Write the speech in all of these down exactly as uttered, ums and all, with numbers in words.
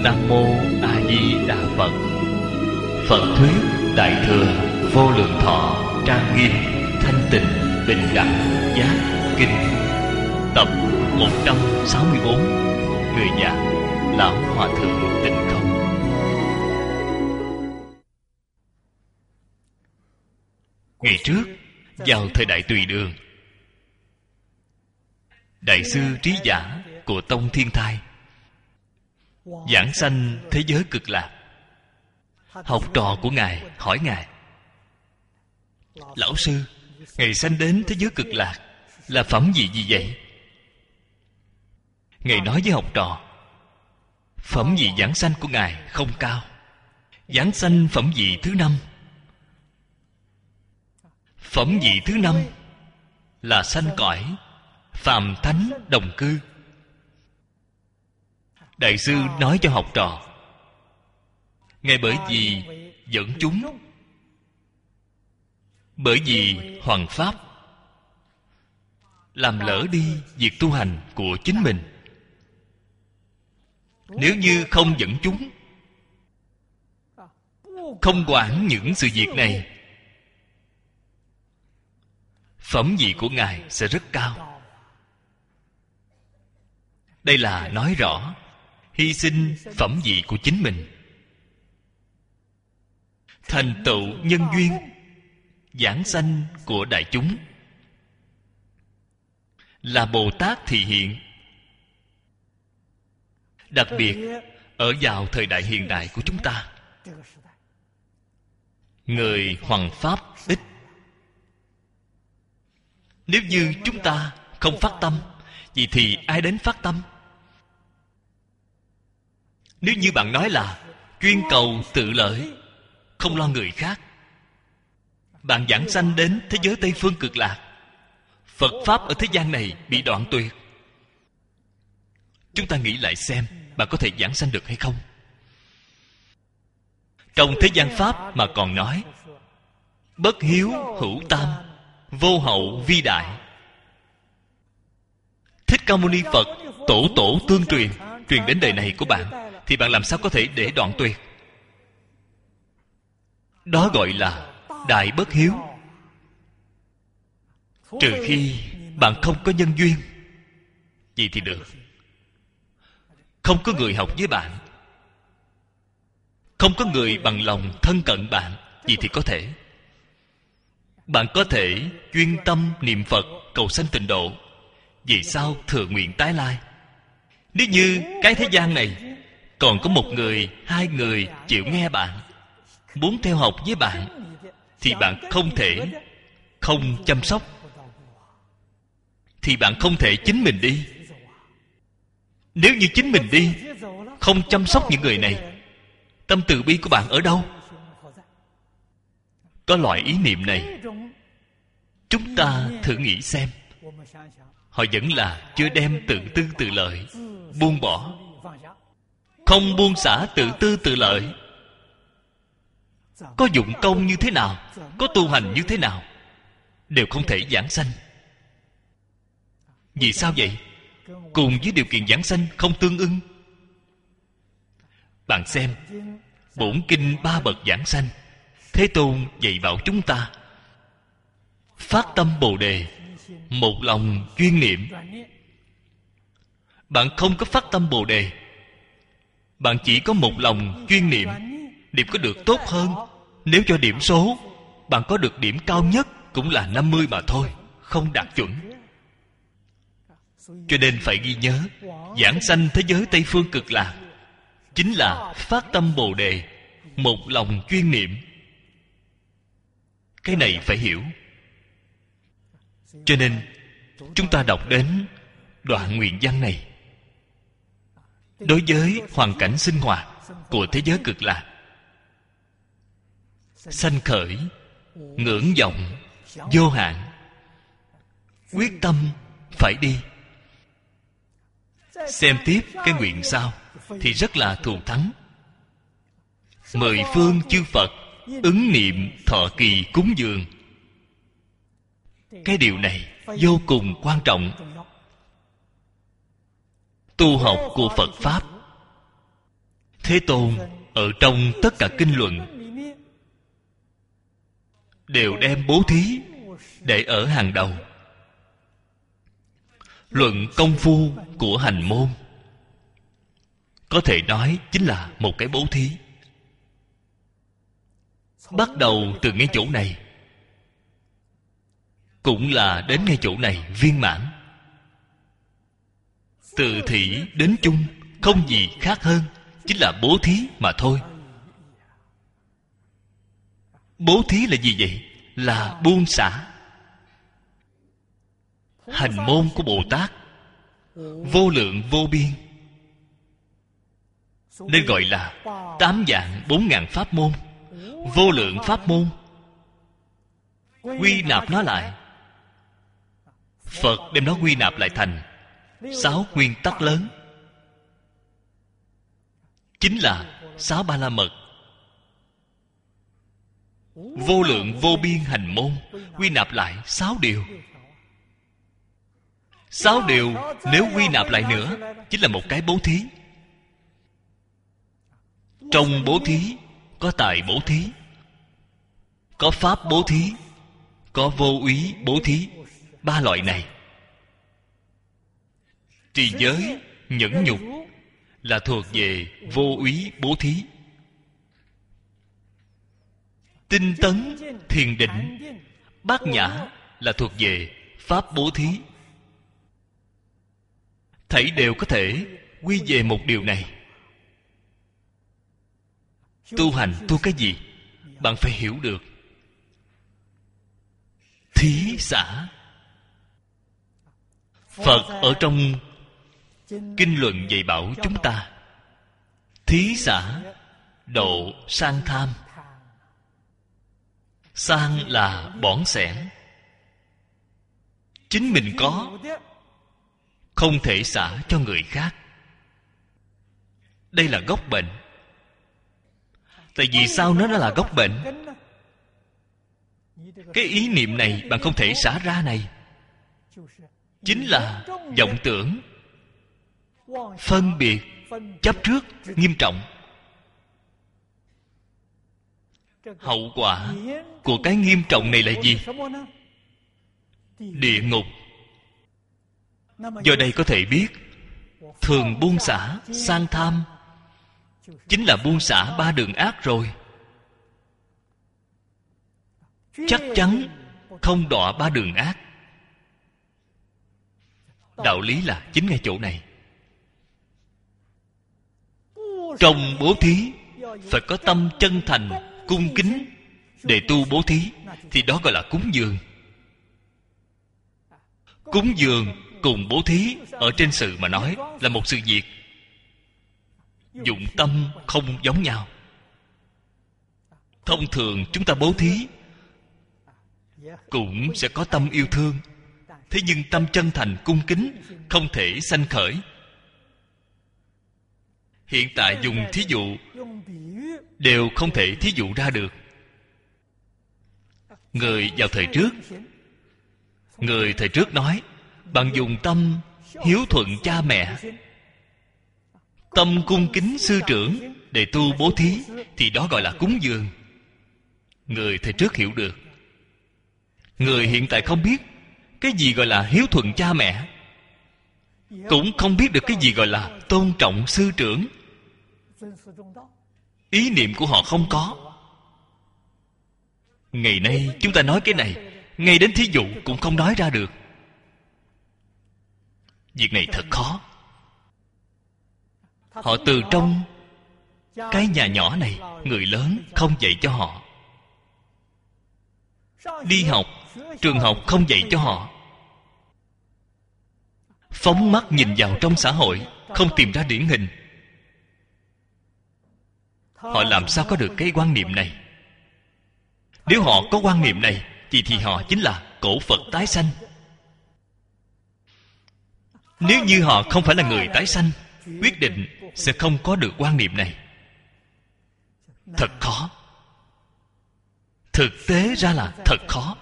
Nam Mô A Di Đà Phật. Phật thuyết Đại thừa Vô Lượng Thọ Trang Nghiêm Thanh Tịnh Bình Đẳng Giác Kinh, tập một trăm sáu mươi bốn. Người giảng Lão Hòa Thượng Tịnh Không. Ngày trước, vào thời đại Tùy Đường, Đại sư Trí Giả của Tông Thiên Thai giảng sanh thế giới Cực Lạc. Học trò của Ngài hỏi Ngài: Lão sư, Ngài sanh đến thế giới Cực Lạc là phẩm gì gì vậy? Ngài nói với học trò: phẩm vị giảng sanh của Ngài không cao. Giảng sanh phẩm vị thứ năm. Phẩm vị thứ năm là sanh cõi phàm thánh đồng cư. Đại sư nói cho học trò: Ngài bởi vì dẫn chúng, bởi vì hoằng pháp, làm lỡ đi việc tu hành của chính mình. Nếu như không dẫn chúng, không quản những sự việc này, phẩm vị của Ngài sẽ rất cao. Đây là nói rõ hy sinh phẩm vị của chính mình, thành tựu nhân duyên giảng sanh của đại chúng, là Bồ Tát thị hiện. Đặc biệt ở vào thời đại hiện đại của chúng ta, người hoằng pháp ít. Nếu như chúng ta không phát tâm, vậy thì ai đến phát tâm? Nếu như bạn nói là chuyên cầu tự lợi, không lo người khác, bạn giảng sanh đến thế giới Tây Phương Cực Lạc, Phật Pháp ở thế gian này bị đoạn tuyệt. Chúng ta nghĩ lại xem, bạn có thể giảng sanh được hay không? Trong thế gian Pháp mà còn nói bất hiếu hữu tam, vô hậu vi đại. Thích Ca Mâu Ni Phật tổ tổ tương truyền, truyền đến đời này của bạn, thì bạn làm sao có thể để đoạn tuyệt? Đó gọi là đại bất hiếu. Trừ khi bạn không có nhân duyên, vậy thì được. Không có người học với bạn, không có người bằng lòng thân cận bạn, vậy thì có thể. Bạn có thể chuyên tâm niệm Phật cầu sanh tịnh độ, vì sao thừa nguyện tái lai. Nếu như cái thế gian này còn có một người, hai người chịu nghe bạn, muốn theo học với bạn, thì bạn không thể không chăm sóc, thì bạn không thể chính mình đi. Nếu như chính mình đi, không chăm sóc những người này, tâm từ bi của bạn ở đâu? Có loại ý niệm này, chúng ta thử nghĩ xem. Họ vẫn là chưa đem tự tư tự lợi buông bỏ. Không buông xả tự tư tự lợi, có dụng công như thế nào, có tu hành như thế nào, đều không thể giảng sanh. Vì sao vậy? Cùng với điều kiện giảng sanh không tương ưng. Bạn xem, bổn kinh ba bậc giảng sanh, Thế Tôn dạy bảo chúng ta phát tâm Bồ Đề, một lòng chuyên niệm. Bạn không có phát tâm Bồ Đề, bạn chỉ có một lòng chuyên niệm, điểm có được tốt hơn. Nếu cho điểm số, bạn có được điểm cao nhất cũng là năm mươi mà thôi, không đạt chuẩn. Cho nên phải ghi nhớ, giảng sanh thế giới Tây Phương Cực Lạc chính là phát tâm Bồ Đề, một lòng chuyên niệm. Cái này phải hiểu. Cho nên chúng ta đọc đến đoạn nguyện văn này, đối với hoàn cảnh sinh hoạt của thế giới Cực Lạc, sanh khởi ngưỡng vọng vô hạn, quyết tâm phải đi. Xem tiếp cái nguyện sau thì rất là thù thắng. Mười phương chư Phật ứng niệm thọ kỳ cúng dường. Cái điều này vô cùng quan trọng. Tu học của Phật Pháp Thế Tôn ở trong tất cả kinh luận đều đem bố thí để ở hàng đầu. Luận công phu của hành môn có thể nói chính là một cái bố thí. Bắt đầu từ ngay chỗ này, cũng là đến ngay chỗ này viên mãn. Từ thỉ đến chung không gì khác hơn, chính là bố thí mà thôi. Bố thí là gì vậy? Là buông xả. Hành môn của Bồ Tát vô lượng vô biên, nên gọi là tám vạn bốn ngàn pháp môn. Vô lượng pháp môn, quy nạp nó lại, Phật đem nó quy nạp lại thành sáu nguyên tắc lớn, chính là sáu ba la mật. Vô lượng vô biên hành môn quy nạp lại sáu điều. Sáu điều nếu quy nạp lại nữa, chính là một cái bố thí. Trong bố thí có tài bố thí, có pháp bố thí, có vô úy bố thí. Ba loại này, trì giới, nhẫn nhục là thuộc về vô úy bố thí. Tinh tấn, thiền định, bát nhã là thuộc về pháp bố thí. Thảy đều có thể quy về một điều này. Tu hành tu cái gì? Bạn phải hiểu được. Thí xả. Phật ở trong kinh luận dạy bảo chúng ta, thí xả độ sang tham. Sang là bỏn xẻn, chính mình có, không thể xả cho người khác. Đây là gốc bệnh. Tại vì sao nó là gốc bệnh? Cái ý niệm này bạn không thể xả ra này, chính là vọng tưởng, phân biệt, chấp trước nghiêm trọng. Hậu quả của cái nghiêm trọng này là gì? Địa ngục. Do đây có thể biết, thường buông xả sang tham chính là buông xả ba đường ác rồi. Chắc chắn không đọa ba đường ác. Đạo lý là chính ngay chỗ này. Trong bố thí phải có tâm chân thành, cung kính để tu bố thí, thì đó gọi là cúng dường. Cúng dường cùng bố thí ở trên sự mà nói là một sự việc. Dụng tâm không giống nhau. Thông thường chúng ta bố thí cũng sẽ có tâm yêu thương, thế nhưng tâm chân thành cung kính không thể sanh khởi. Hiện tại dùng thí dụ đều không thể thí dụ ra được. Người vào thời trước, người thời trước nói, bạn dùng tâm hiếu thuận cha mẹ, tâm cung kính sư trưởng để tu bố thí, thì đó gọi là cúng dường. Người thời trước hiểu được. Người hiện tại không biết cái gì gọi là hiếu thuận cha mẹ, cũng không biết được cái gì gọi là tôn trọng sư trưởng. Ý niệm của họ không có. Ngày nay chúng ta nói cái này, ngay đến thí dụ cũng không nói ra được. Việc này thật khó. Họ từ trong cái nhà nhỏ này, người lớn không dạy cho họ. Đi học, trường học không dạy cho họ. Phóng mắt nhìn vào trong xã hội, không tìm ra điển hình. Họ làm sao có được cái quan niệm này? Nếu họ có quan niệm này, thì thì họ chính là cổ Phật tái sanh. Nếu như họ không phải là người tái sanh, quyết định sẽ không có được quan niệm này. Thật khó. Thực tế ra là thật khó.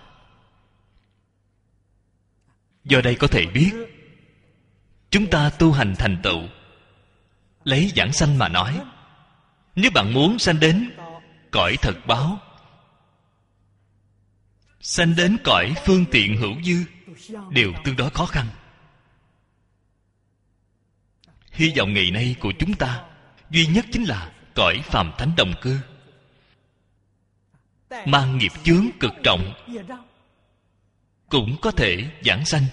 Do đây có thể biết, chúng ta tu hành thành tựu, lấy giảng sanh mà nói, Nếu bạn muốn sanh đến cõi thật báo, sanh đến cõi phương tiện hữu dư, đều tương đối khó khăn. Hy vọng ngày nay của chúng ta duy nhất chính là cõi phàm thánh đồng cư, mang nghiệp chướng cực trọng, cũng có thể giảng sanh.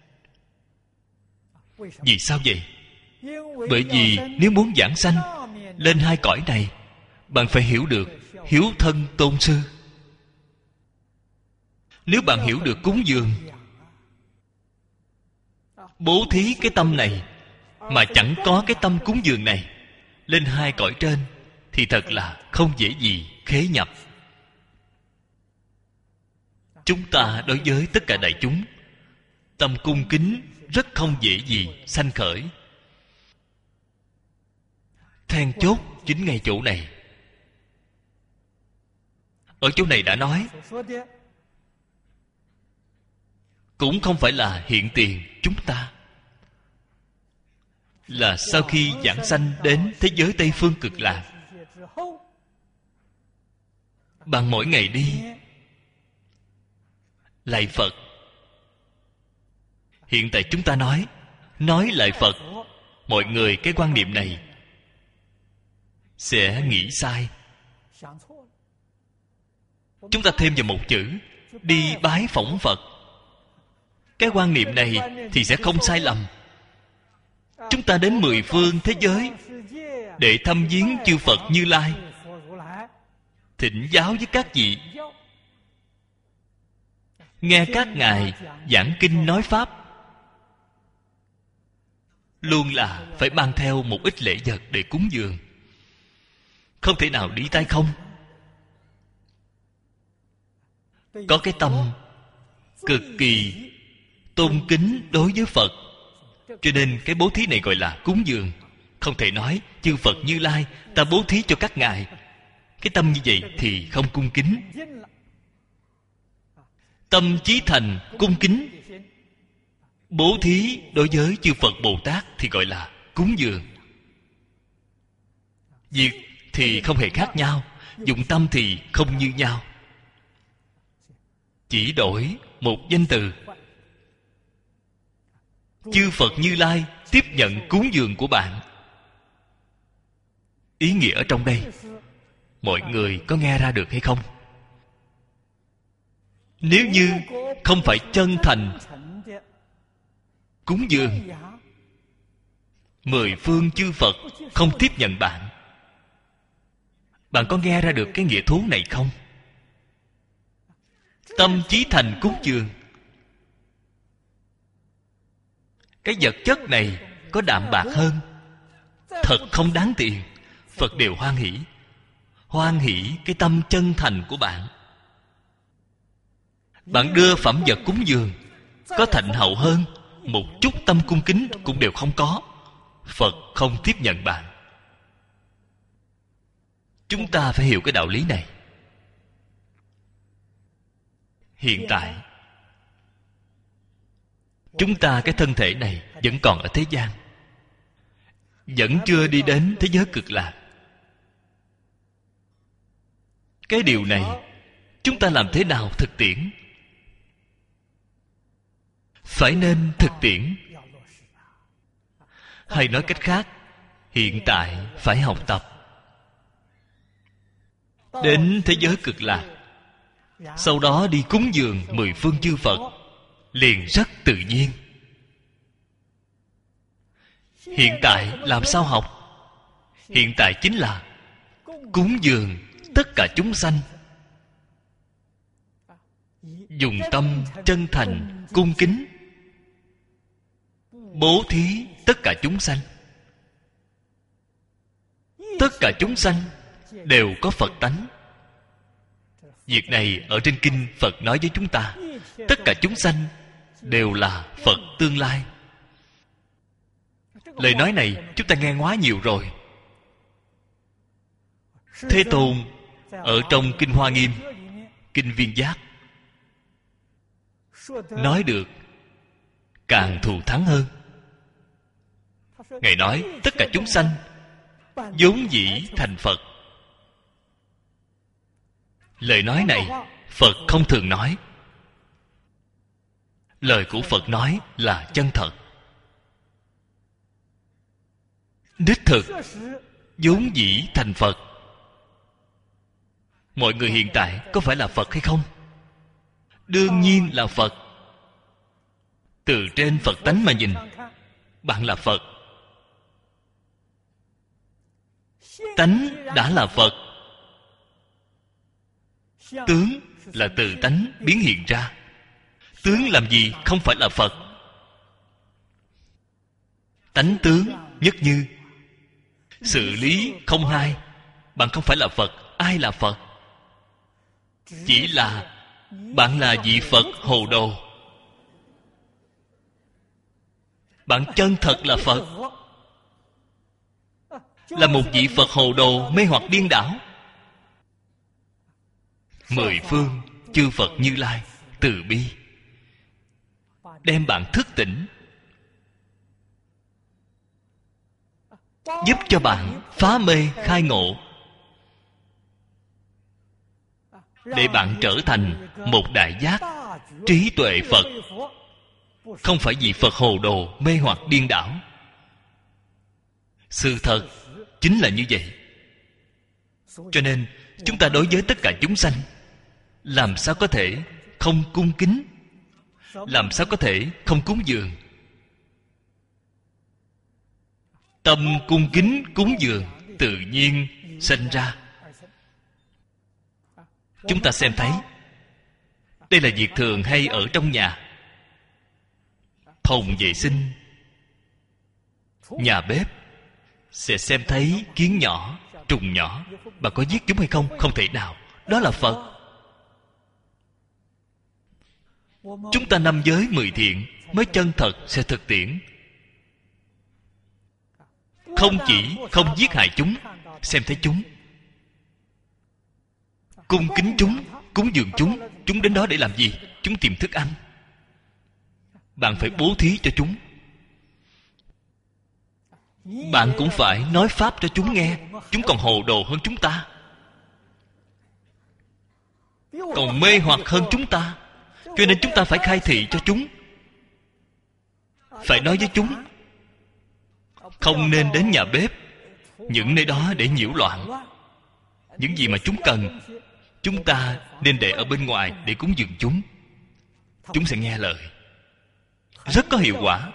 Vì sao vậy? Bởi vì nếu muốn giảng sanh lên hai cõi này, bạn phải hiểu được hiếu thân tôn sư. Nếu bạn hiểu được cúng dường, bố thí cái tâm này, mà chẳng có cái tâm cúng dường này, lên hai cõi trên thì thật là không dễ gì khế nhập. Chúng ta đối với tất cả đại chúng, tâm cung kính rất không dễ gì sanh khởi. Then chốt chính ngay chỗ này. Ở chỗ này đã nói, cũng không phải là hiện tiền chúng ta, là sau khi giảng sanh đến thế giới Tây Phương Cực Lạc, bạn mỗi ngày đi lạy Phật. Hiện tại chúng ta nói Nói lạy Phật, mọi người cái quan niệm này sẽ nghĩ sai. Chúng ta thêm vào một chữ, đi bái phỏng Phật. Cái quan niệm này thì sẽ không sai lầm. Chúng ta đến mười phương thế giới để thăm viếng chư Phật Như Lai, thỉnh giáo với các vị, nghe các ngài giảng kinh nói pháp, luôn là phải mang theo một ít lễ vật để cúng dường, không thể nào đi tay không. Có cái tâm cực kỳ tôn kính đối với Phật, cho nên cái bố thí này gọi là cúng dường. Không thể nói chư Phật Như Lai ta bố thí cho các ngài. Cái tâm như vậy thì không cung kính. Tâm chí thành cung kính bố thí đối với chư Phật Bồ Tát thì gọi là cúng dường. Việc thì không hề khác nhau, dụng tâm thì không như nhau, chỉ đổi một danh từ. Chư Phật Như Lai tiếp nhận cúng dường của bạn. Ý nghĩa ở trong đây, mọi người có nghe ra được hay không? Nếu như không phải chân thành cúng dường, mười phương chư Phật không tiếp nhận bạn. Bạn có nghe ra được cái nghĩa thú này không? Tâm chí thành cúng dường, cái vật chất này có đạm bạc hơn, thật không đáng tiền, Phật đều hoan hỷ. Hoan hỷ cái tâm chân thành của bạn. Bạn đưa phẩm vật cúng dường có thạnh hậu hơn, một chút tâm cung kính cũng đều không có, Phật không tiếp nhận bạn. Chúng ta phải hiểu cái đạo lý này. Hiện tại chúng ta cái thân thể này vẫn còn ở thế gian, vẫn chưa đi đến thế giới cực lạc. Cái điều này chúng ta làm thế nào thực tiễn? Phải nên thực tiễn. Hay nói cách khác, hiện tại phải học tập. Đến thế giới cực lạc, sau đó đi cúng dường mười phương chư Phật, liền rất tự nhiên. Hiện tại làm sao học? Hiện tại chính là cúng dường tất cả chúng sanh, dùng tâm chân thành cung kính bố thí tất cả chúng sanh. Tất cả chúng sanh đều có Phật tánh. Việc này ở trên kinh Phật nói với chúng ta, tất cả chúng sanh đều là Phật tương lai. Lời nói này chúng ta nghe quá nhiều rồi. Thế Tôn ở trong Kinh Hoa Nghiêm, Kinh Viên Giác nói được càng thù thắng hơn. Ngài nói tất cả chúng sanh vốn dĩ thành Phật, Lời nói này Phật không thường nói. Lời của Phật nói là chân thật, đích thực, vốn dĩ thành Phật. Mọi người hiện tại có phải là Phật hay không? Đương nhiên là Phật. Từ trên Phật tánh mà nhìn, bạn là Phật. Tánh đã là Phật. Tướng là từ tánh biến hiện ra. Tướng làm gì không phải là Phật? Tánh tướng nhất như, xử lý không hai. Bạn không phải là Phật. Ai là Phật? Chỉ là bạn là vị Phật hồ đồ. Bạn chân thật là Phật, là một vị Phật hồ đồ mê hoặc điên đảo. Mười phương chư Phật Như Lai từ bi đem bạn thức tỉnh, giúp cho bạn phá mê khai ngộ, để bạn trở thành một đại giác trí tuệ Phật. Không phải vì Phật hồ đồ mê hoặc điên đảo. Sự thật chính là như vậy. Cho nên chúng ta đối với tất cả chúng sanh, làm sao có thể không cung kính, làm sao có thể không cúng dường? Tâm cung kính cúng dường tự nhiên sinh ra. Chúng ta xem thấy, đây là việc thường hay ở trong nhà. Phòng vệ sinh, nhà bếp, sẽ xem thấy kiến nhỏ, trùng nhỏ. Bạn có giết chúng hay không? Không thể nào. Đó là Phật. Chúng ta năm giới mười thiện mới chân thật sẽ thực tiễn. Không chỉ không giết hại chúng, xem thấy chúng, cung kính chúng, cúng dường chúng. Chúng đến đó để làm gì? Chúng tìm thức ăn. Bạn phải bố thí cho chúng. Bạn cũng phải nói pháp cho chúng nghe. Chúng còn hồ đồ hơn chúng ta, còn mê hoặc hơn chúng ta. Cho nên chúng ta phải khai thị cho chúng, phải nói với chúng không nên đến nhà bếp, những nơi đó để nhiễu loạn. Những gì mà chúng cần, chúng ta nên để ở bên ngoài để cúng dường chúng. Chúng sẽ nghe lời, rất có hiệu quả.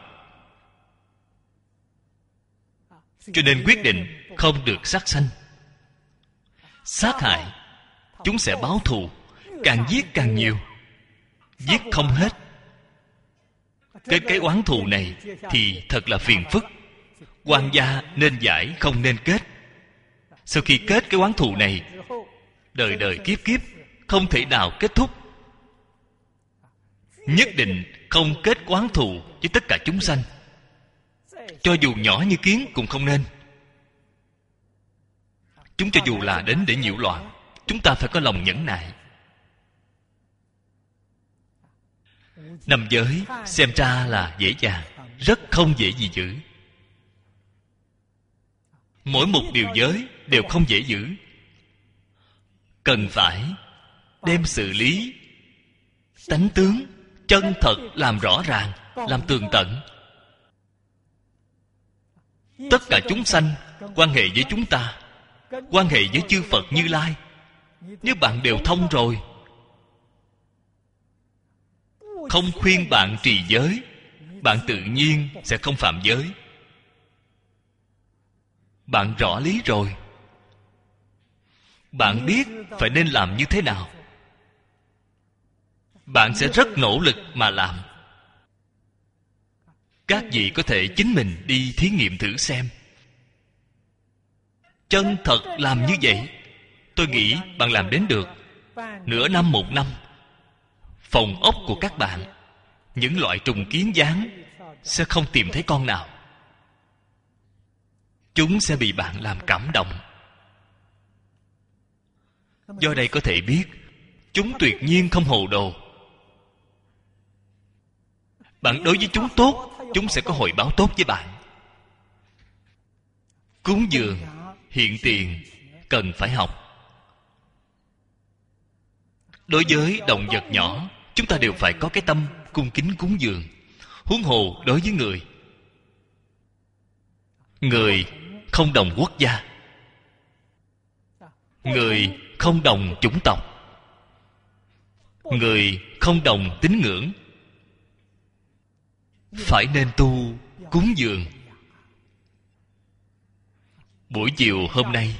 Cho nên quyết định không được sát sanh. Sát hại, chúng sẽ báo thù. Càng giết càng nhiều, giết không hết. Cái cái oán thù này thì thật là phiền phức. Quan gia nên giải, không nên kết. Sau khi kết cái oán thù này, đời đời kiếp kiếp không thể nào kết thúc. Nhất định không kết oán thù với tất cả chúng sanh. Cho dù nhỏ như kiến cũng không nên. Chúng cho dù là đến để nhiễu loạn, chúng ta phải có lòng nhẫn nại. Năm giới xem ra là dễ dàng, rất không dễ gì giữ. Mỗi một điều giới đều không dễ giữ. Cần phải đem xử lý tánh tướng chân thật làm rõ ràng, làm tường tận. Tất cả chúng sanh quan hệ với chúng ta, quan hệ với chư Phật Như Lai, nếu bạn đều thông rồi, không khuyên bạn trì giới, bạn tự nhiên sẽ không phạm giới. Bạn rõ lý rồi, bạn biết phải nên làm như thế nào, bạn sẽ rất nỗ lực mà làm. Các vị có thể chính mình đi thí nghiệm thử xem. Chân thật làm như vậy, tôi nghĩ bạn làm đến được. Nửa năm một năm, phòng ốc của các bạn, những loại trùng kiến gián sẽ không tìm thấy con nào. Chúng sẽ bị bạn làm cảm động. Do đây có thể biết chúng tuyệt nhiên không hồ đồ. Bạn đối với chúng tốt, chúng sẽ có hồi báo tốt với bạn. Cúng dường hiện tiền cần phải học. Đối với động vật nhỏ, chúng ta đều phải có cái tâm cung kính cúng dường. Huống hồ đối với người. Người không đồng quốc gia, người không đồng chủng tộc, người không đồng tín ngưỡng, phải nên tu cúng dường. Buổi chiều hôm nay,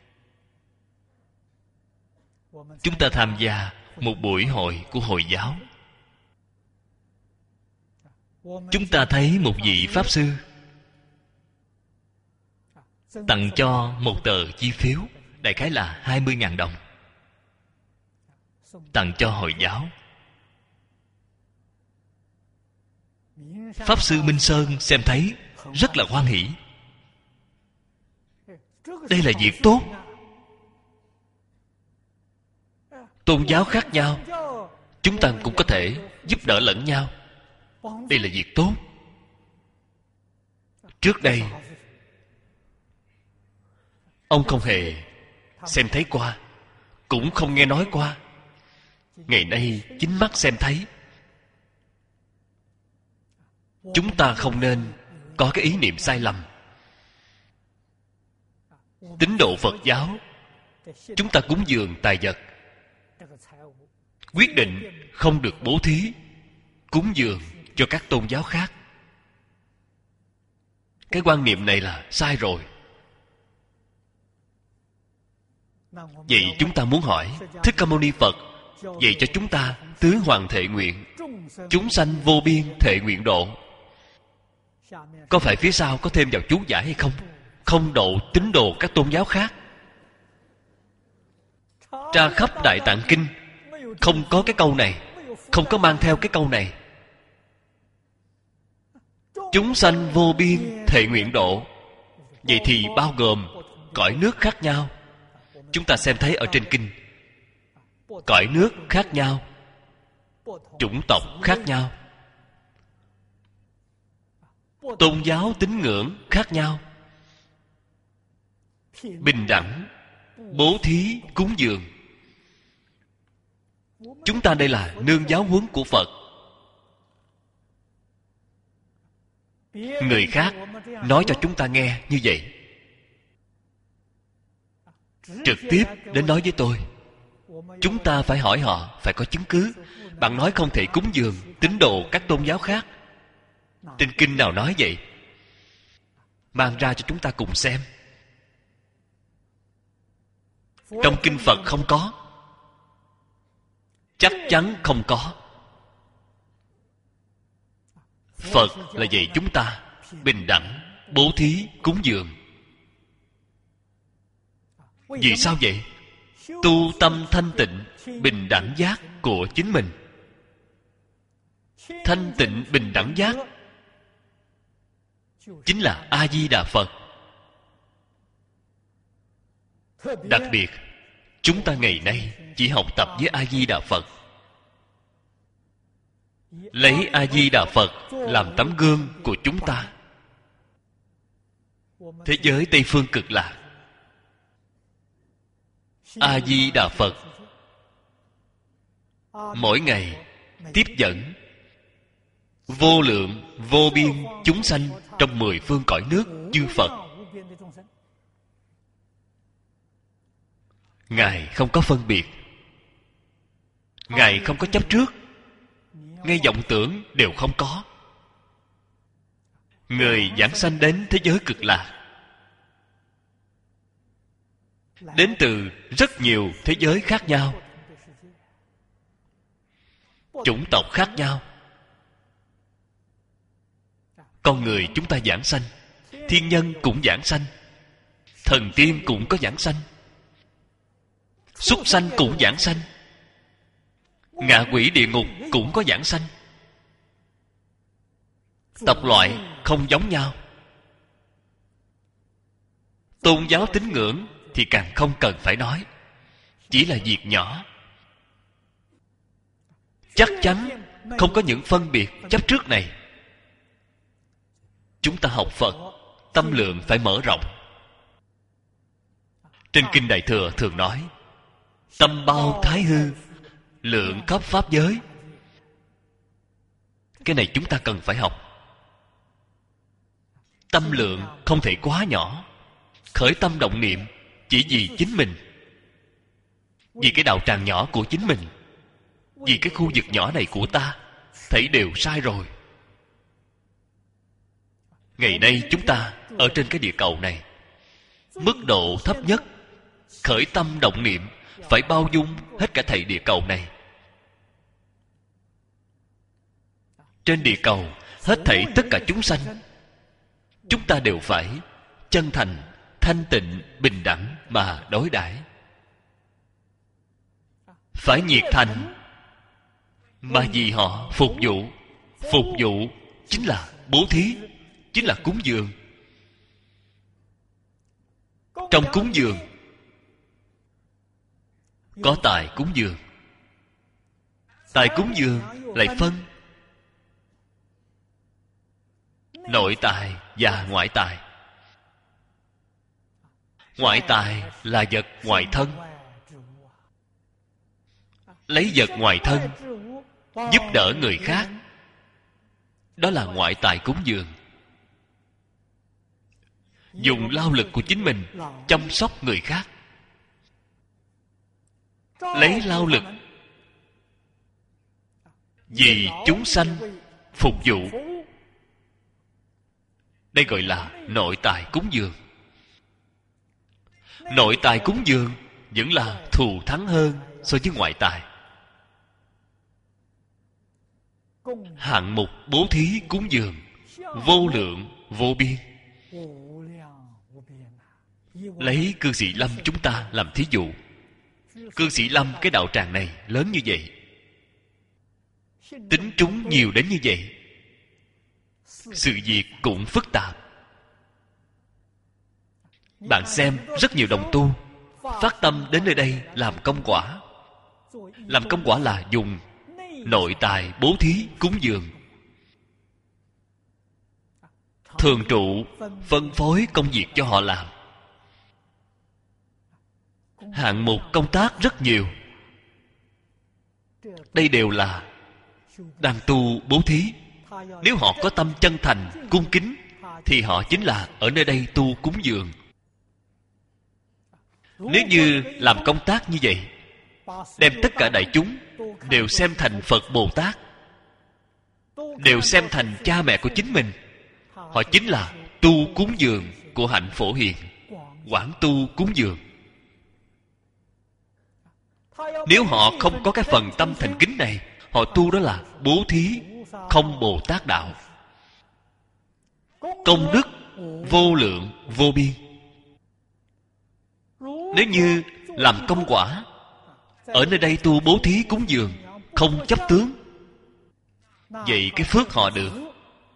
chúng ta tham gia một buổi hội của Hồi giáo. Chúng ta thấy một vị Pháp Sư tặng cho một tờ chi phiếu, đại khái là hai mươi ngàn đồng, tặng cho Hồi giáo. Pháp Sư Minh Sơn xem thấy rất là hoan hỷ. Đây là việc tốt. Tôn giáo khác nhau, chúng ta cũng có thể giúp đỡ lẫn nhau. Đây là việc tốt. Trước đây ông không hề xem thấy qua, cũng không nghe nói qua. Ngày nay chính mắt xem thấy. Chúng ta không nên có cái ý niệm sai lầm. Tín đồ Phật giáo, chúng ta cúng dường tài vật, quyết định không được bố thí cúng dường cho các tôn giáo khác. Cái quan niệm này là sai rồi. Vậy chúng ta muốn hỏi, Thích Ca Mâu Ni Phật dạy cho chúng ta tứ hoàng thệ nguyện, chúng sanh vô biên thệ nguyện độ, có phải phía sau có thêm vào chú giải hay không? Không độ tín đồ các tôn giáo khác. Tra khắp Đại Tạng Kinh không có cái câu này, không có mang theo cái câu này. Chúng sanh vô biên thệ nguyện độ, vậy thì bao gồm cõi nước khác nhau. Chúng ta xem thấy ở trên kinh, cõi nước khác nhau, chủng tộc khác nhau, tôn giáo tín ngưỡng khác nhau, bình đẳng bố thí cúng dường. Chúng ta đây là nương giáo huấn của Phật. Người khác nói cho chúng ta nghe như vậy, trực tiếp đến nói với tôi, chúng ta phải hỏi họ, phải có chứng cứ. Bạn nói không thể cúng dường tín đồ các tôn giáo khác, trên kinh nào nói vậy? Mang ra cho chúng ta cùng xem. Trong kinh Phật không có, chắc chắn không có. Phật là dạy chúng ta bình đẳng bố thí cúng dường. Vì sao vậy? Tu tâm thanh tịnh bình đẳng giác của chính mình. Thanh tịnh bình đẳng giác chính là A Di Đà Phật. Đặc biệt chúng ta ngày nay chỉ học tập với A Di Đà Phật, lấy A Di Đà Phật làm tấm gương của chúng ta. Thế giới Tây Phương Cực Lạc, A Di Đà Phật mỗi ngày tiếp dẫn vô lượng vô biên chúng sanh trong mười phương cõi nước chư Phật. Ngài không có phân biệt, Ngài không có chấp trước, ngay vọng tưởng đều không có. Người giảng sanh đến thế giới Cực Lạc, đến từ rất nhiều thế giới khác nhau, chủng tộc khác nhau. Con người chúng ta giảng sanh, thiên nhân cũng giảng sanh, thần tiên cũng có giảng sanh, súc sanh cũng giảng sanh, ngạ quỷ địa ngục cũng có giảng sanh. Tộc loại không giống nhau. Tôn giáo tín ngưỡng thì càng không cần phải nói, chỉ là việc nhỏ. Chắc chắn không có những phân biệt chấp trước này. Chúng ta học Phật, tâm lượng phải mở rộng. Trên kinh Đại Thừa thường nói, tâm bao thái hư, lượng cấp pháp giới. Cái này chúng ta cần phải học. Tâm lượng không thể quá nhỏ. Khởi tâm động niệm chỉ vì chính mình, vì cái đạo tràng nhỏ của chính mình, vì cái khu vực nhỏ này của ta, thấy đều sai rồi. Ngày nay chúng ta ở trên cái địa cầu này, mức độ thấp nhất khởi tâm động niệm phải bao dung hết cả thảy địa cầu này. Trên địa cầu hết thảy tất cả chúng sanh, chúng ta đều phải chân thành, thanh tịnh, bình đẳng mà đối đãi. Phải nhiệt thành, mà vì họ phục vụ. Phục vụ chính là bố thí, chính là cúng dường. Trong cúng dường có tài cúng dường. Tài cúng dường lại phân nội tài và ngoại tài. Ngoại tài là vật ngoài thân, lấy vật ngoài thân giúp đỡ người khác, đó là ngoại tài cúng dường. Dùng lao lực của chính mình chăm sóc người khác, lấy lao lực vì chúng sanh phục vụ, đây gọi là nội tài cúng dường. Nội tài cúng dường vẫn là thù thắng hơn so với ngoại tài. Hạng mục bố thí cúng dường vô lượng vô biên. Lấy Cư Sĩ Lâm chúng ta làm thí dụ. Cư Sĩ Lâm cái đạo tràng này lớn như vậy, tín chúng nhiều đến như vậy, sự việc cũng phức tạp. Bạn xem rất nhiều đồng tu phát tâm đến nơi đây làm công quả. Làm công quả là dùng nội tài bố thí cúng dường. Thường trụ phân phối công việc cho họ làm. Hạng mục công tác rất nhiều. Đây đều là đang tu bố thí. Nếu họ có tâm chân thành cung kính thì họ chính là ở nơi đây tu cúng dường. Nếu như làm công tác như vậy, đem tất cả đại chúng đều xem thành Phật Bồ Tát, đều xem thành cha mẹ của chính mình, họ chính là tu cúng dường của hạnh Phổ Hiền, quảng tu cúng dường. Nếu họ không có cái phần tâm thành kính này, họ tu đó là bố thí không Bồ Tát đạo. Công đức vô lượng vô biên. Nếu như làm công quả, ở nơi đây tu bố thí cúng dường, không chấp tướng, vậy cái phước họ được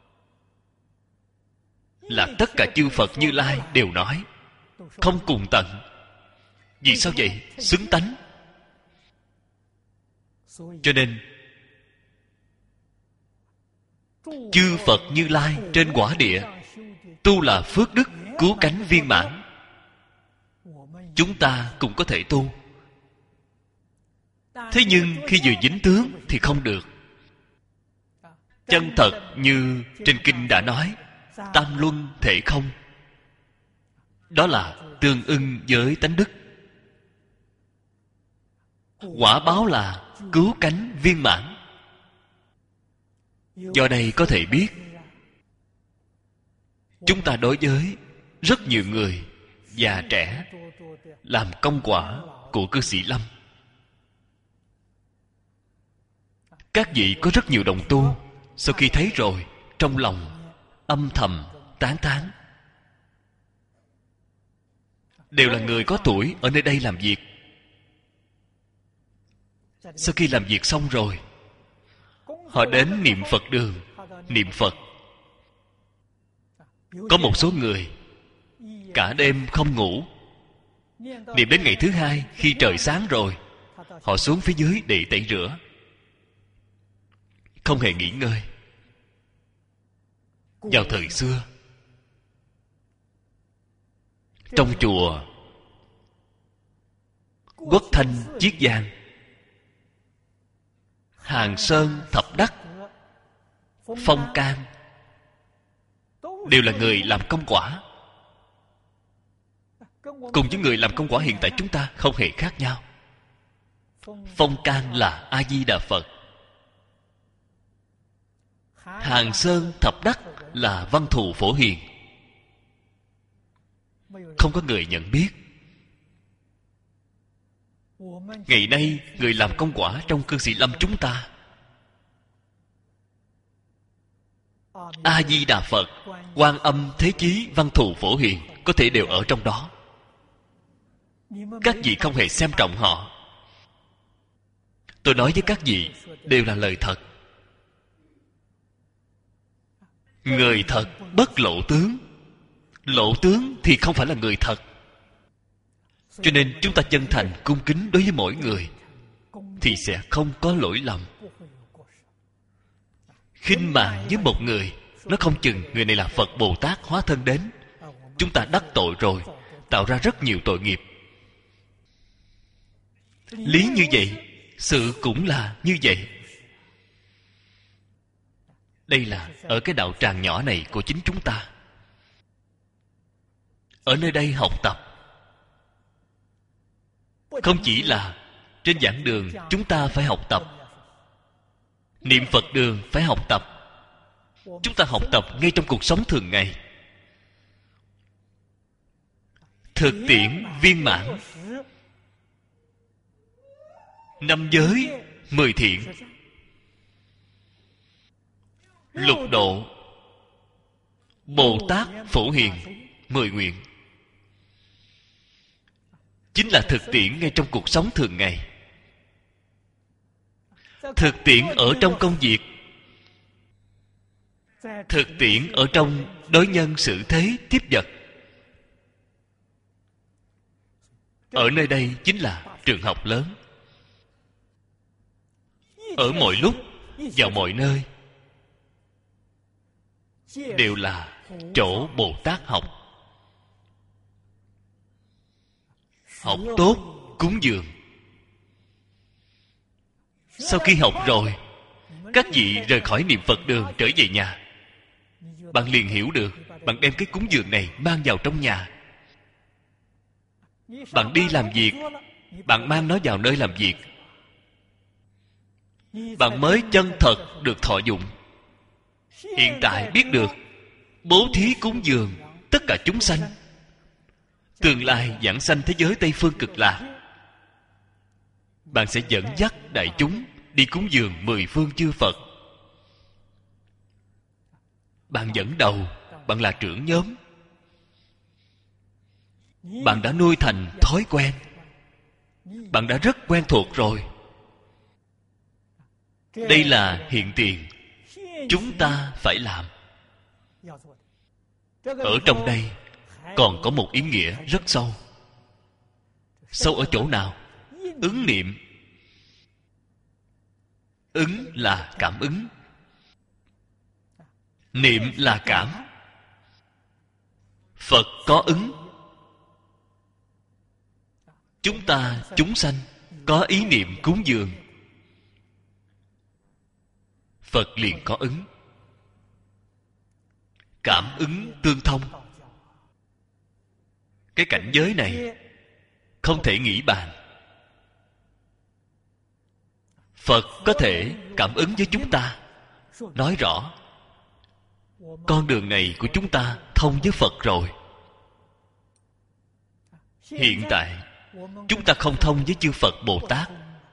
là tất cả chư Phật Như Lai đều nói không cùng tận. Vì sao vậy? Xứng tánh. Cho nên chư Phật Như Lai trên quả địa tu là phước đức cứu cánh viên mãn. Chúng ta cũng có thể tu, thế nhưng khi vừa dính tướng thì không được. Chân thật như trên kinh đã nói, tam luân thể không, đó là tương ưng với tánh đức. Quả báo là cứu cánh viên mãn. Do đây có thể biết, chúng ta đối với rất nhiều người già trẻ làm công quả của Cư Sĩ Lâm. Các vị có rất nhiều đồng tu sau khi thấy rồi, trong lòng âm thầm tán thán. Đều là người có tuổi ở nơi đây làm việc. Sau khi làm việc xong rồi, họ đến niệm Phật đường niệm Phật. Có một số người cả đêm không ngủ, niệm đến ngày thứ hai, khi trời sáng rồi họ xuống phía dưới để tẩy rửa, không hề nghỉ ngơi. Vào thời xưa, trong chùa Quốc Thanh Chiết Giang Hàng Sơn Thập Đắc, Phong Can đều là người làm công quả. Cùng với người làm công quả hiện tại chúng ta không hề khác nhau. Phong Can là A Di Đà Phật, Hàng Sơn Thập Đắc là Văn Thù Phổ Hiền. Không có người nhận biết. Ngày nay người làm công quả trong cư sĩ lâm chúng ta, A Di Đà Phật, Quan Âm, Thế Chí, Văn Thù Phổ Hiền có thể đều ở trong đó. Các vị không hề xem trọng họ. Tôi nói với các vị đều là lời thật. Người thật bất lộ tướng. Lộ tướng thì không phải là người thật. Cho nên chúng ta chân thành cung kính đối với mỗi người thì sẽ không có lỗi lầm. Khinh mạn với một người, nó không chừng người này là Phật Bồ Tát hóa thân đến, chúng ta đắc tội rồi, tạo ra rất nhiều tội nghiệp. Lý như vậy, sự cũng là như vậy. Đây là ở cái đạo tràng nhỏ này của chính chúng ta. Ở nơi đây học tập, không chỉ là trên giảng đường chúng ta phải học tập, niệm Phật đường phải học tập. Chúng ta học tập ngay trong cuộc sống thường ngày. Thực tiễn viên mãn, năm giới mười thiện, lục độ, Bồ Tát Phổ Hiền, mười nguyện, chính là thực tiễn ngay trong cuộc sống thường ngày. Thực tiễn ở trong công việc, thực tiễn ở trong đối nhân xử thế tiếp vật. Ở nơi đây chính là trường học lớn. Ở mọi lúc, vào mọi nơi đều là chỗ Bồ Tát học. Học tốt, cúng dường. Sau khi học rồi, các vị rời khỏi niệm Phật đường trở về nhà, bạn liền hiểu được. Bạn đem cái cúng dường này mang vào trong nhà. Bạn đi làm việc, bạn mang nó vào nơi làm việc, bạn mới chân thật được thọ dụng. Hiện tại biết được bố thí cúng dường tất cả chúng sanh, tương lai giảng sanh thế giới Tây Phương Cực Lạc, bạn sẽ dẫn dắt đại chúng đi cúng dường mười phương chư Phật. Bạn dẫn đầu, bạn là trưởng nhóm, bạn đã nuôi thành thói quen, bạn đã rất quen thuộc rồi. Đây là hiện tiền chúng ta phải làm. Ở trong đây còn có một ý nghĩa rất sâu. Sâu ở chỗ nào? Ứng niệm. Ứng là cảm ứng, niệm là cảm. Phật có ứng. Chúng ta chúng sanh có ý niệm cúng dường, Phật liền có ứng. Cảm ứng tương thông. Cái cảnh giới này không thể nghĩ bàn. Phật có thể cảm ứng với chúng ta, nói rõ con đường này của chúng ta thông với Phật rồi. Hiện tại chúng ta không thông với chư Phật Bồ Tát,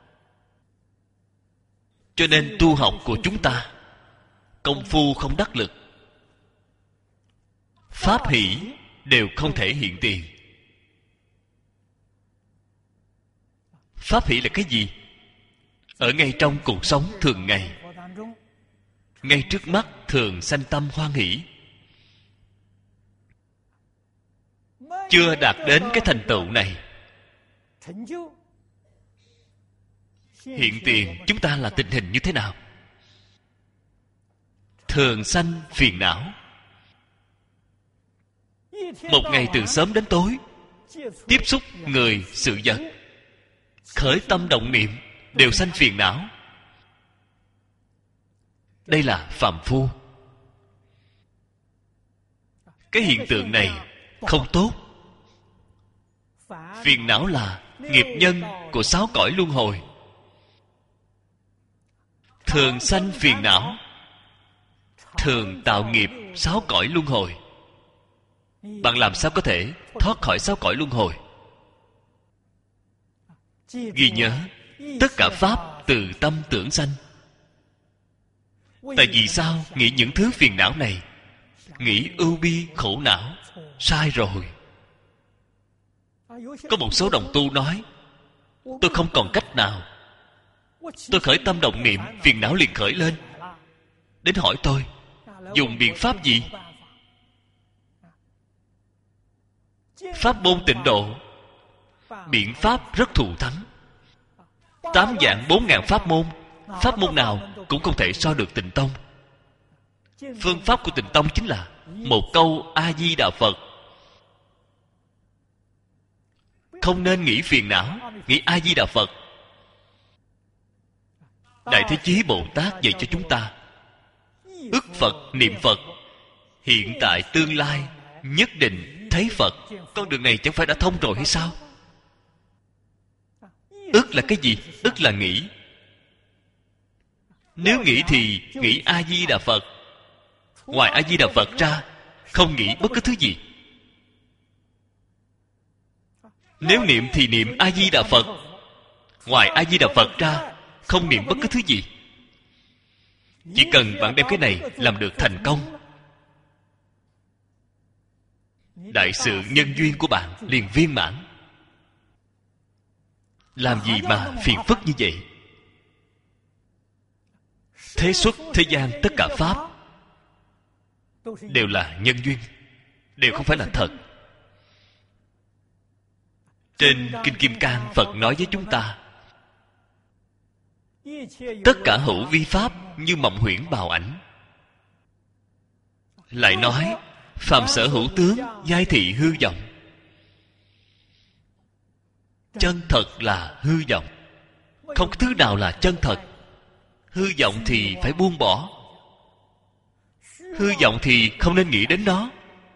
cho nên tu học của chúng ta công phu không đắc lực, pháp hỷ đều không thể hiện tiền. Pháp hỷ là cái gì? Ở ngay trong cuộc sống thường ngày, ngay trước mắt thường sanh tâm hoan hỷ. Chưa đạt đến cái thành tựu này, hiện tiền chúng ta là tình hình như thế nào? Thường sanh phiền não. Một ngày từ sớm đến tối, tiếp xúc người sự vật, khởi tâm động niệm đều sanh phiền não. đây là phàm phu. Cái hiện tượng này không tốt. Phiền não là nghiệp nhân của sáu cõi luân hồi. Thường sanh phiền não, thường tạo nghiệp sáu cõi luân hồi. Bạn làm sao có thể thoát khỏi sáu cõi luân hồi? Ghi nhớ, tất cả pháp từ tâm tưởng sanh. Tại vì sao nghĩ những thứ phiền não này? Nghĩ ưu bi khổ não. Sai rồi. Có một số đồng tu nói, tôi không còn cách nào, tôi khởi tâm động niệm, phiền não liền khởi lên. Đến hỏi tôi, dùng biện pháp gì? Pháp môn tịnh độ, biện pháp rất thù thắng. Tám vạn bốn ngàn pháp môn, pháp môn nào cũng không thể so được Tịnh Tông. Phương pháp của Tịnh Tông chính là một câu A Di Đà Phật. Không nên nghĩ phiền não, nghĩ A Di Đà Phật. Đại Thế Chí Bồ Tát dạy cho chúng ta, ức Phật niệm Phật, hiện tại tương lai nhất định thấy Phật. Con đường này chẳng phải đã thông rồi hay sao? Ức là cái gì? Ức là nghĩ. Nếu nghĩ thì nghĩ A Di Đà Phật. Ngoài A Di Đà Phật ra, không nghĩ bất cứ thứ gì. Nếu niệm thì niệm A Di Đà Phật. Ngoài A Di Đà Phật ra, không niệm bất cứ thứ gì. Chỉ cần bạn đem cái này làm được thành công, đại sự nhân duyên của bạn liền viên mãn. Làm gì mà phiền phức như vậy? Thế xuất thế gian tất cả pháp đều là nhân duyên, đều không phải là thật. Trên Kinh Kim Cang, Phật nói với chúng ta, tất cả hữu vi pháp như mộng huyễn bào ảnh. Lại nói, phàm sở hữu tướng giai thị hư vọng. Chân thật là hư vọng. Không có thứ nào là chân thật. Hư vọng thì phải buông bỏ. Hư vọng thì không nên nghĩ đến nó.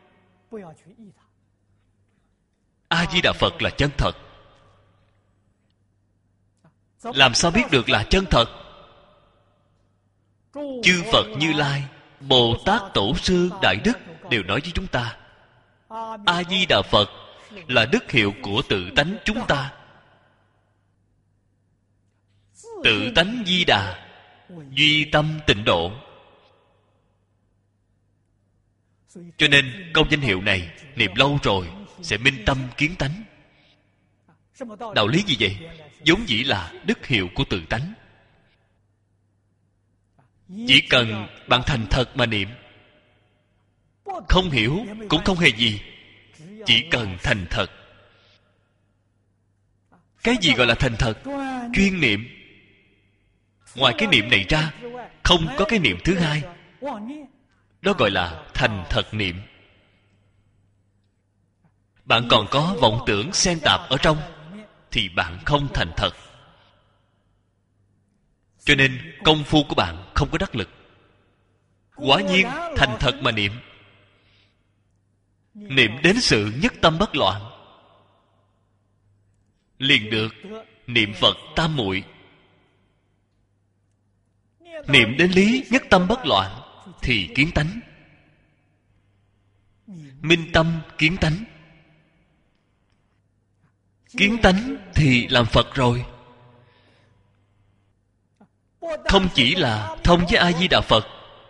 A Di Đà Phật là chân thật. Làm sao biết được là chân thật? Chư Phật Như Lai, Bồ Tát Tổ Sư Đại Đức đều nói với chúng ta, A Di Đà Phật là đức hiệu của tự tánh chúng ta. Tự tánh Di Đà, duy tâm tịnh độ. Cho nên câu danh hiệu này niệm lâu rồi sẽ minh tâm kiến tánh. Đạo lý gì vậy? Vốn dĩ là đức hiệu của tự tánh. Chỉ cần bạn thành thật mà niệm, không hiểu cũng không hề gì. Chỉ cần thành thật. Cái gì gọi là thành thật? Chuyên niệm. Ngoài cái niệm này ra, không có cái niệm thứ hai. Đó gọi là thành thật niệm. Bạn còn có vọng tưởng xen tạp ở trong, thì bạn không thành thật. Cho nên công phu của bạn không có đắc lực. Quả nhiên thành thật mà niệm, niệm đến sự nhất tâm bất loạn, liền được niệm Phật tam muội. Niệm đến lý nhất tâm bất loạn thì kiến tánh. Minh tâm kiến tánh. Kiến tánh thì làm Phật rồi. Không chỉ là thông với A Di Đà Phật,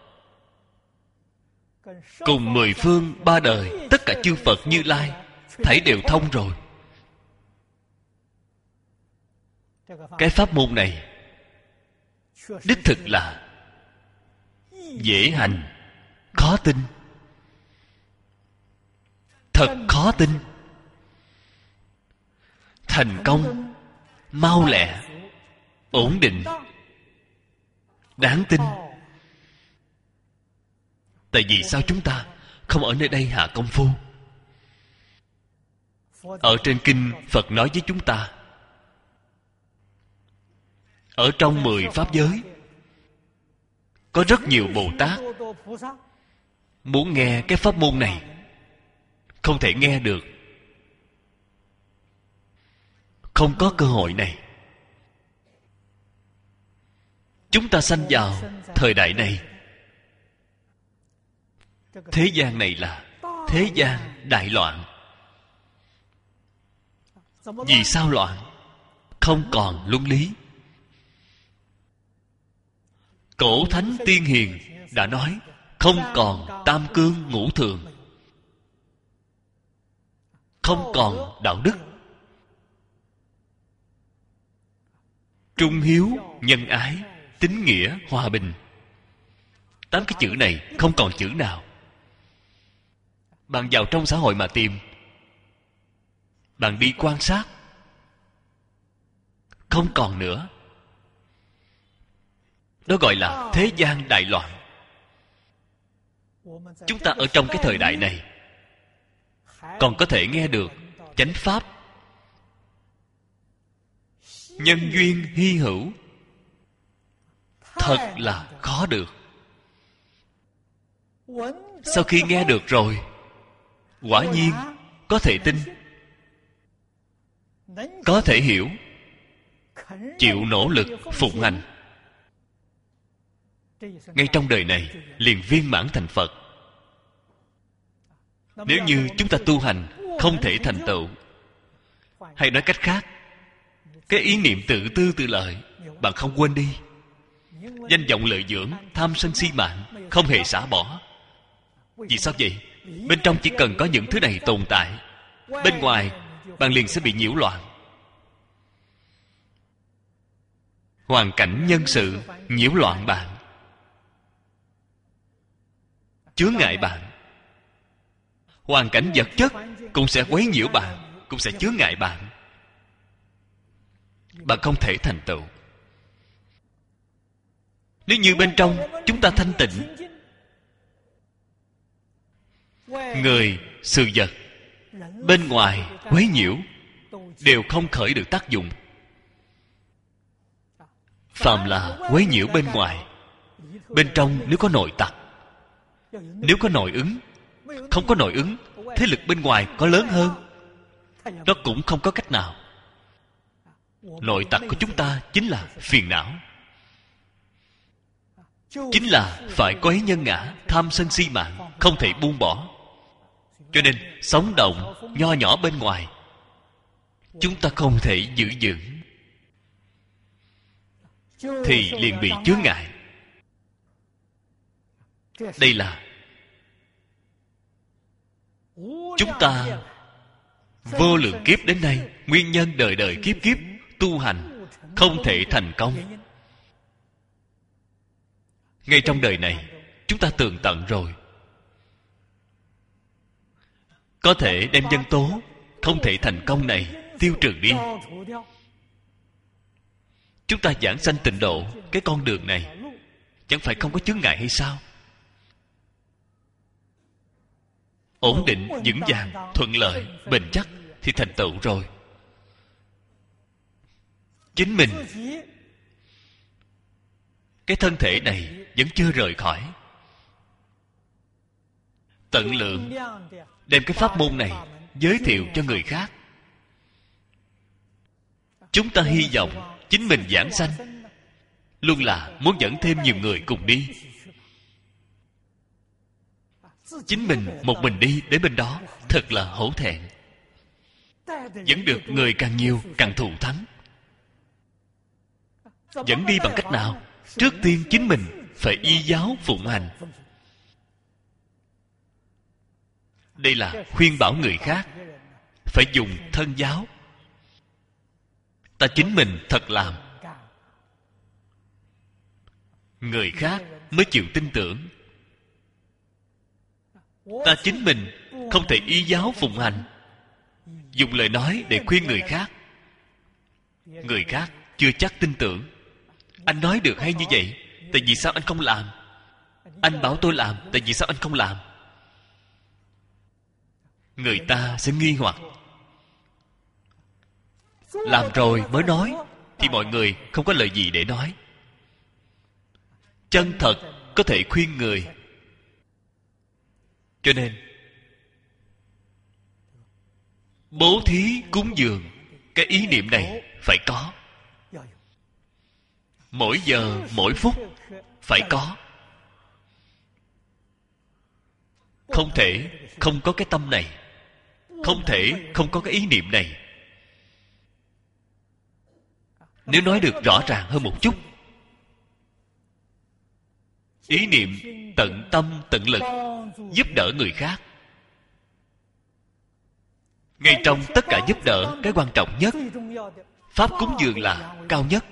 cùng mười phương ba đời tất cả chư Phật Như Lai thảy đều thông rồi. Cái pháp môn này đích thực là dễ hành, khó tin. Thật khó tin. Thành công mau lẹ, ổn định, đáng tin. Tại vì sao chúng ta không ở nơi đây hạ công phu? Ở trên kinh Phật nói với chúng ta, ở trong mười pháp giới Có rất nhiều Bồ Tát muốn nghe cái pháp môn này, không thể nghe được, không có cơ hội này. Chúng ta sanh vào thời đại này, thế gian này là thế gian đại loạn. Vì sao loạn? Không còn luân lý. Cổ thánh tiên hiền đã nói không còn tam cương ngũ thường, không còn đạo đức, trung hiếu, nhân ái, tín nghĩa, hòa bình. Tám cái chữ này không còn chữ nào. Bạn vào trong xã hội mà tìm, bạn đi quan sát, không còn nữa. Đó gọi là thế gian đại loạn. Chúng ta ở trong cái thời đại này còn có thể nghe được chánh pháp, nhân duyên hy hữu, thật là khó được. Sau khi nghe được rồi, quả nhiên có thể tin, có thể hiểu, chịu nỗ lực phụng hành, ngay trong đời này liền viên mãn thành Phật. Nếu như chúng ta tu hành không thể thành tựu, hay nói cách khác, cái ý niệm tự tư tự lợi bạn không quên đi, danh vọng lợi dưỡng, tham sân si mạng không hề xả bỏ. Vì sao vậy? Bên trong chỉ cần có những thứ này tồn tại, bên ngoài bạn liền sẽ bị nhiễu loạn. Hoàn cảnh nhân sự nhiễu loạn bạn, chướng ngại bạn. Hoàn cảnh vật chất cũng sẽ quấy nhiễu bạn, cũng sẽ chướng ngại bạn. Bạn không thể thành tựu. Nếu như bên trong chúng ta thanh tịnh, người, sự vật bên ngoài quấy nhiễu đều không khởi được tác dụng. Phàm là quấy nhiễu bên ngoài, bên trong nếu có nội tặc, nếu có nội ứng, không có nội ứng, thế lực bên ngoài có lớn hơn, nó cũng không có cách nào. Nội tặc của chúng ta chính là phiền não, chính là phải quấy nhân ngã, tham sân si mạng, không thể buông bỏ. Cho nên sống động nho nhỏ bên ngoài chúng ta không thể giữ vững, thì liền bị chướng ngại. Đây là chúng ta vô lượng kiếp đến nay, nguyên nhân đời đời kiếp kiếp tu hành không thể thành công. Ngay trong đời này chúng ta tường tận rồi, có thể đem nhân tố không thể thành công này tiêu trừ đi. Chúng ta giảng sanh tịnh độ, cái con đường này chẳng phải không có chướng ngại hay sao? Ổn định, vững vàng, thuận lợi, bền chắc thì thành tựu rồi. Chính mình cái thân thể này vẫn chưa rời khỏi, tận lượng đem cái pháp môn này giới thiệu cho người khác. Chúng ta hy vọng chính mình giảng sanh luôn là muốn dẫn thêm nhiều người cùng đi. Chính mình một mình đi đến bên đó thật là hổ thẹn. Dẫn được người càng nhiều càng thù thắng. Dẫn đi bằng cách nào? Trước tiên chính mình phải y giáo phụng hành. Đây là khuyên bảo người khác, phải dùng thân giáo. Ta chính mình thật làm, người khác mới chịu tin tưởng. Ta chính mình không thể y giáo phụng hành, dùng lời nói để khuyên người khác, người khác chưa chắc tin tưởng. Anh nói được hay như vậy, tại vì sao anh không làm? Anh bảo tôi làm, tại vì sao anh không làm? Người ta sẽ nghi hoặc. Làm rồi mới nói thì mọi người không có lời gì để nói. Chân thật có thể khuyên người. Cho nên bố thí cúng dường, cái ý niệm này phải có. Mỗi giờ mỗi phút phải có. Không thể không có cái tâm này, không thể không có cái ý niệm này. Nếu nói được rõ ràng hơn một chút, ý niệm tận tâm tận lực giúp đỡ người khác. Ngay trong tất cả giúp đỡ, cái quan trọng nhất, pháp cúng dường là cao nhất.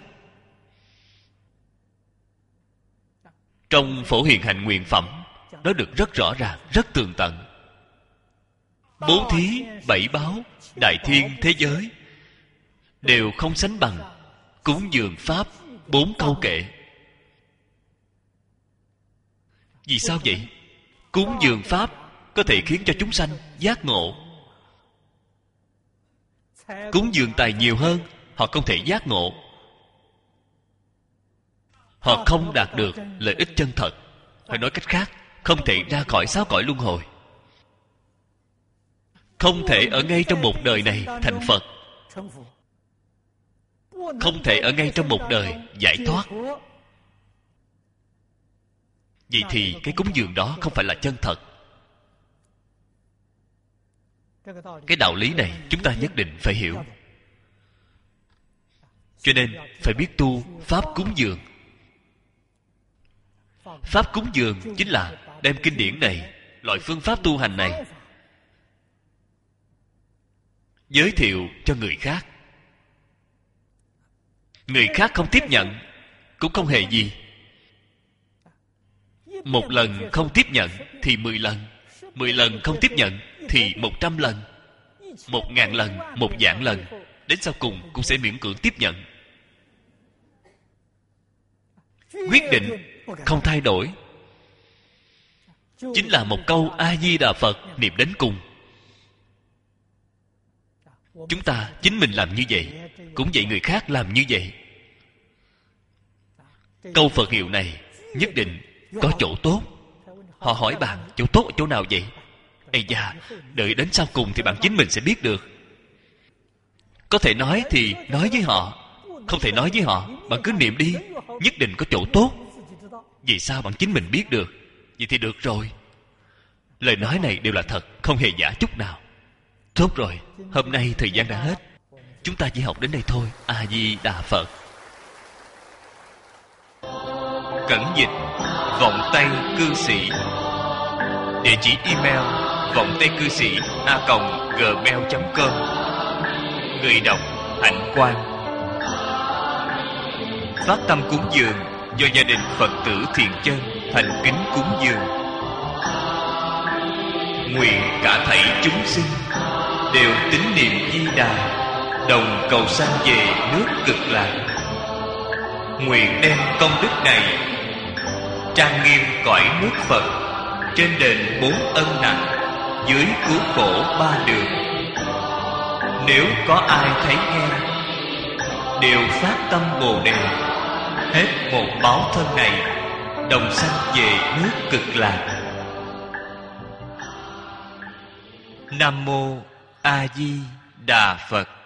Trong Phổ Hiền Hạnh Nguyện Phẩm nói được rất rõ ràng, rất tường tận. Bố thí bảy báo, đại thiên thế giới đều không sánh bằng cúng dường pháp bốn câu kệ. Vì sao vậy? Cúng dường pháp có thể khiến cho chúng sanh giác ngộ. Cúng dường tài nhiều hơn, họ không thể giác ngộ. Họ không đạt được lợi ích chân thật. Phải nói cách khác, không thể ra khỏi sáu cõi luân hồi, không thể ở ngay trong một đời này thành Phật, không thể ở ngay trong một đời giải thoát. Vậy thì cái cúng dường đó không phải là chân thật. Cái đạo lý này chúng ta nhất định phải hiểu. Cho nên phải biết tu pháp cúng dường. Pháp cúng dường chính là đem kinh điển này, loại phương pháp tu hành này giới thiệu cho người khác. Người khác không tiếp nhận cũng không hề gì. Một lần không tiếp nhận thì mười lần, mười lần không tiếp nhận thì một trăm lần, một ngàn lần, một vạn lần, đến sau cùng cũng sẽ miễn cưỡng tiếp nhận. Quyết định không thay đổi, chính là một câu A Di Đà Phật niệm đến cùng. Chúng ta chính mình làm như vậy, cũng vậy người khác làm như vậy. Câu Phật hiệu này nhất định có chỗ tốt. Họ hỏi bạn chỗ tốt ở chỗ nào vậy? Ây da, đợi đến sau cùng thì bạn chính mình sẽ biết được. Có thể nói thì nói với họ, không thể nói với họ, bạn cứ niệm đi, nhất định có chỗ tốt. Vì sao bạn chính mình biết được? Vậy thì được rồi. Lời nói này đều là thật, không hề giả chút nào. Tốt rồi, hôm nay thời gian đã hết, chúng ta chỉ học đến đây thôi. A Di Đà Phật. Cẩn dịch Vọng Tây Cư Sĩ. Địa chỉ email vọng tây cư sĩ a còng gmail chấm com. Người đọc Hạnh Quang. Phát tâm cúng dường do gia đình Phật tử Thiện Chân thành kính cúng dường. Nguyện cả thảy chúng sinh đều tín niệm Di Đà, đồng cầu sanh về nước Cực Lạc. Nguyện đem công đức này trang nghiêm cõi nước Phật, trên đền bốn ân nặng, dưới cứu khổ ba đường. Nếu có ai thấy nghe, đều phát tâm Bồ Đề, hết một báo thân này, đồng sanh về nước Cực Lạc. Nam mô A Di Đà Phật.